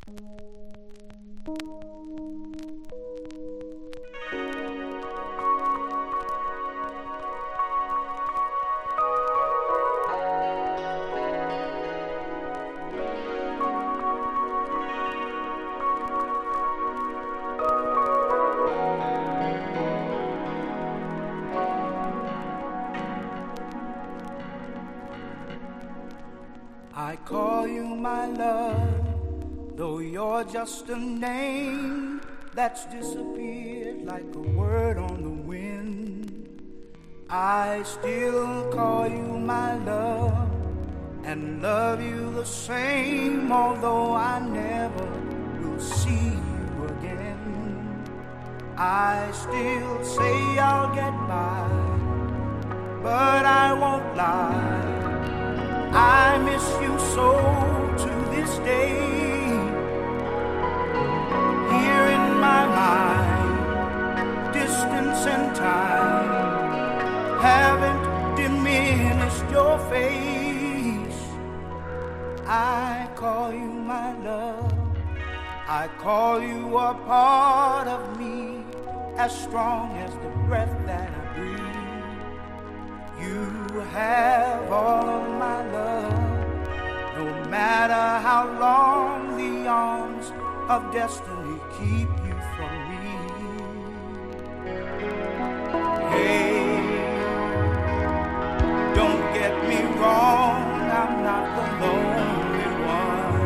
I call you my love, though you're just a name that's disappeared like a word on the wind. I still call you my love and love you the same, although I never will see you again. I still say I'll get by, but I won't lie. I miss you so to this day. Here in my mind, distance and time haven't diminished your face. I call you my love, I call you a part of me, as strong as the breath that I breathe. You have all of my love, no matter how long the arms of destiny keep you from me. Hey, don't get me wrong, I'm not the lonely one.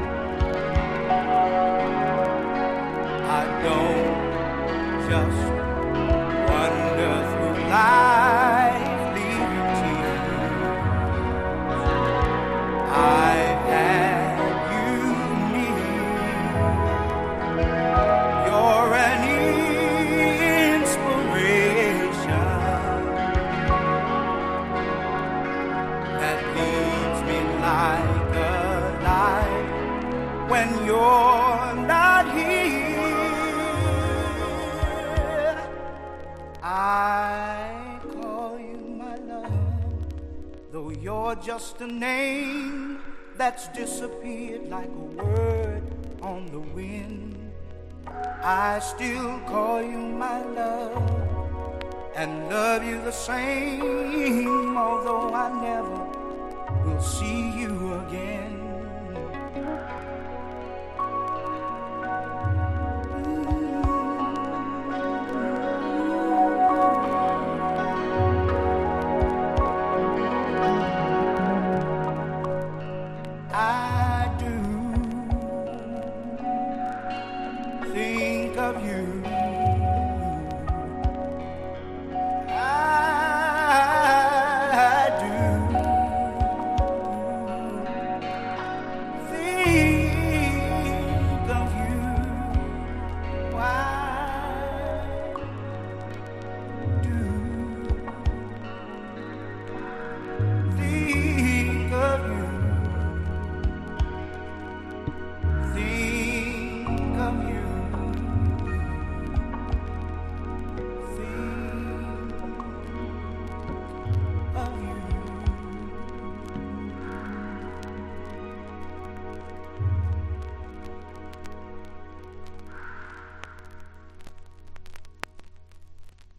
I don't just wander through life leaving tears. I've had you near. You're an inspiration that leads me like a light when you're not here. I call you my love, though you're just a name that's disappeared like a word on the wind. I still call you my love and love you the same, although I never will see you again. I